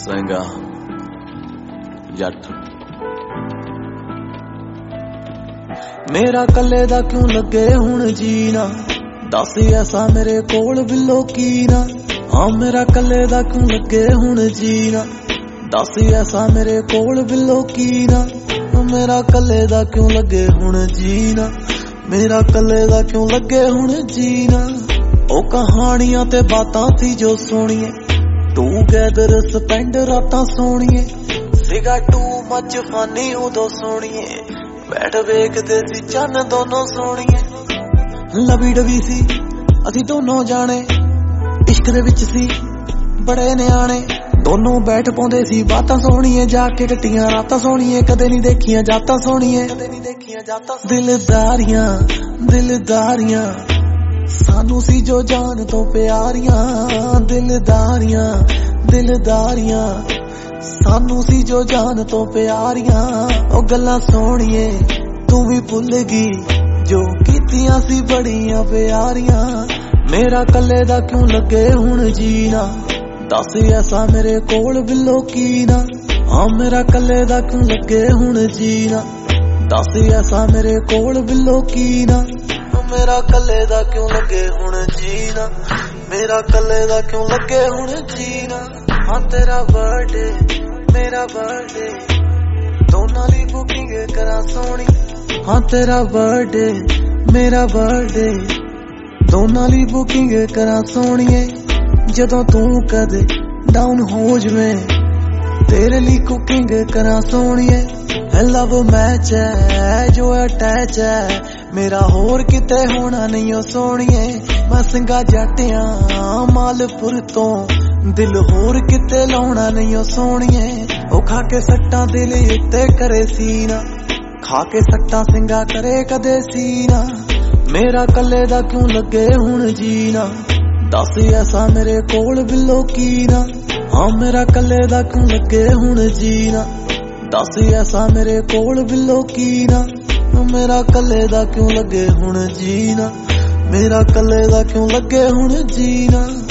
संगा जट मेरा कल्ले दा क्यों लगे हुण जीना, दस ऐसा मेरे कोल बिलो की ना। हाँ मेरा कल्ले दा क्यों लगे हुण जीना, दस ऐसा मेरे कोल बिलो की ना। मेरा कल्ले दा क्यों लगे हुण जीना, मेरा कल्ले दा क्यों लगे हुण जीना। ओ कहानियां ते बातां सी जो सुनिए, टूगेदर स्पेंड रातां सोनिए। सिगा टू मच फानी उदो सोनिए, बैठ वेखदे सी चन्न दोनों सोनिए। लवी डवी सी असी दोनों जाने, इश्क दे विच सी बड़े न्याणे। दोनों बैठ पाउंदे सी बातां सोनिए, जाके कट्टियां रातां सोनिए। कदे नहीं देखियां जातां सोनिए, कदे नहीं देखियां जातां। दिलदारियां दिलदारियां सानू सी जो जान तो प्यारियां। दिलदारियां दिलदारियां सानू सी जो जान तो प्यारियां। ओ गल्लां सोनिए तू भी भुल गई जो कीतियां सी बड़ियां प्यारियां। मेरा कल्ले दा क्यों लगे हुण जीना, दस ऐसा मेरे कोल बिलो की ना। हाँ मेरा कल्ले दा क्यों लगे हुण जीना, दस ऐसा मेरे कोल बिलो की ना। मेरा कल्ले दा क्यों लगे हुण जीना, मेरा कल्ले दा क्यों लगे हुण जीना। हाँ तेरा बर्थडे मेरा बर्थडे, दोनां दी बुकिंग करा सोनी। हाँ तेरा बर्थडे मेरा बर्थडे, दोनां दी बुकिंग करा सोनिए। जदों तू कदे डाउन हो जवें, तेरे लिए कुकिंग करा सोनिए। लव मैच है जो अटैच है, मेरा होर किते होना नहीं ओ सोनिए। मैं सिंगा जटिया मालपुर तो, दिल होर किते लाउना नहीं ओ सोनिए। ओ खा के सट्टा दिल उत्ते करे सीना, खा के सट्टा सिंगा करे कदे सीना। मेरा कल्ले दा क्यों लगे हुण जीना, दस ऐसा मेरे कोल बिलो की ना। हाँ मेरा कल्ले दा क्यों लगे हुण जीना, दस ऐसा मेरे कोल बिलो की ना। मेरा कल्ले दा क्यों लगे हुण जीना, मेरा कल्ले दा क्यों लगे हुण जीना।